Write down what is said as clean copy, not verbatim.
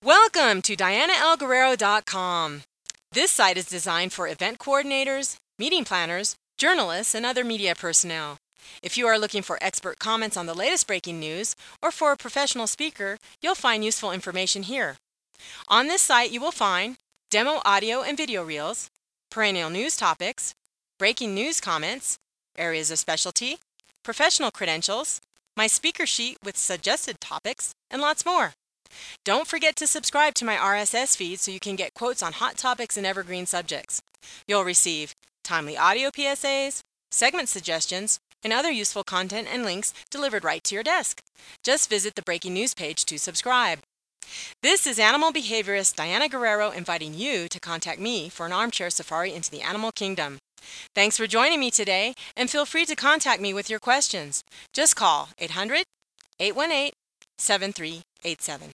Welcome to DianaLGuerrero.com. This site is designed for event coordinators, meeting planners, journalists, and other media personnel. If you are looking for expert comments on the latest breaking news or for a professional speaker, you'll find useful information here. On this site, you will find demo audio and video reels, perennial news topics, breaking news comments, areas of specialty, professional credentials, my speaker sheet with suggested topics, and lots more. Don't forget to subscribe to my RSS feed so you can get quotes on hot topics and evergreen subjects. You'll receive timely audio PSAs, segment suggestions, and other useful content and links delivered right to your desk. Just visit the breaking news page to subscribe. This is animal behaviorist Diana Guerrero inviting you to contact me for an armchair safari into the animal kingdom. Thanks for joining me today, and feel free to contact me with your questions. Just call 800-818-7387.